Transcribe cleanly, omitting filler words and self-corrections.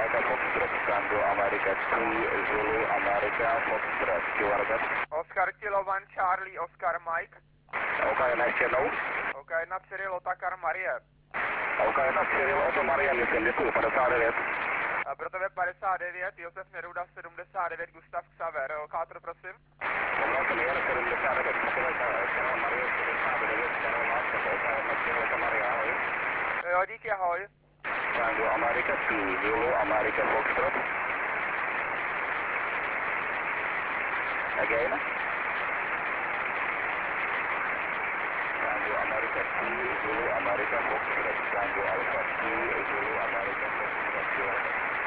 America Foxtrot, Tango America 2, Zulu America Foxtrot, QRZ. Oscar Kilo 1 Charlie, Oscar Mike. OK, ještě jednou. OK, 1 Cyril, Otakar Marie. OK, 1 Cyril, Oto Maria, myslím, děkuji, 59. A pro tebe 59, Josef Neruda 79, Gustav Xaver, lokátor prosím. Omlouvám Jan 79, Mokověka, Kanal Marie 79, Kanal Václav, OK, 1 Cyril, Oto Maria, ahoj. Jo, díky, ahoj. Tango America 2, Zulu America Foxtrot. Again. Tango America 2, Zulu America Foxtrot, Tango Alpha 2, Zulu America Foxtrot, QRZ.